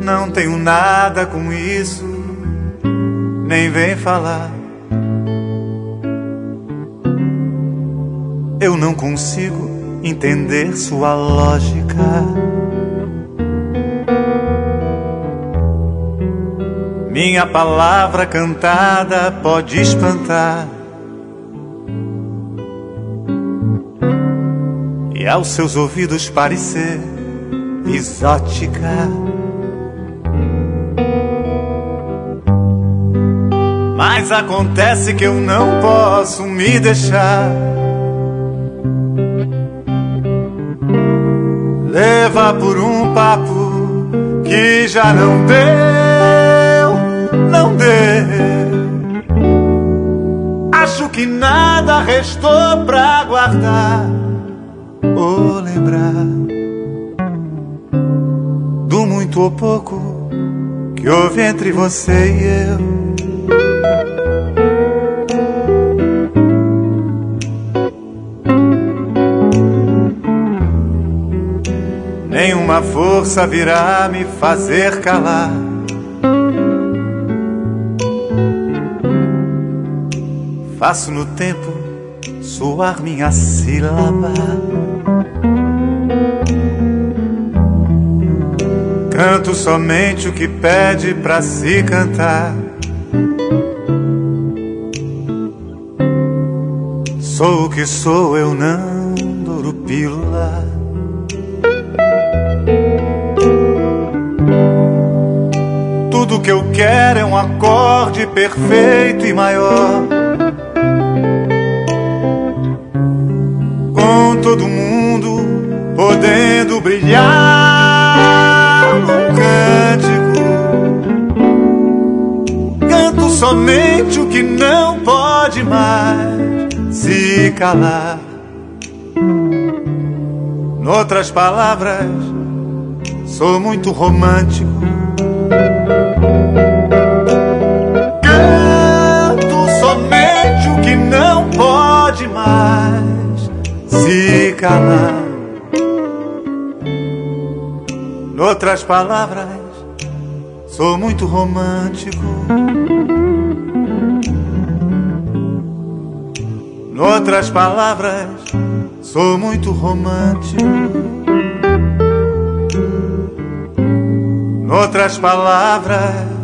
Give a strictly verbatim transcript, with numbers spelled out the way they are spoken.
Não tenho nada com isso, nem vem falar. Eu não consigo entender sua lógica. Minha palavra cantada pode espantar, e aos seus ouvidos parecer exótica. Mas acontece que eu não posso me deixar levar por um papo que já não deu, não deu. Acho que nada restou pra guardar ou lembrar do muito ou pouco que houve entre você e eu. Nenhuma força virá me fazer calar. Faço no tempo soar minha sílaba. Canto somente o que pede pra se cantar. Sou o que sou, eu não douro pílula. Tudo que eu quero é um acorde perfeito e maior, com todo mundo podendo brilhar num cântico. Canto somente o que não pode mais se calar. Noutras palavras, sou muito romântico. Canto somente o que não pode mais se calar. Noutras palavras, sou muito romântico. Noutras palavras, sou muito romântico. Noutras palavras,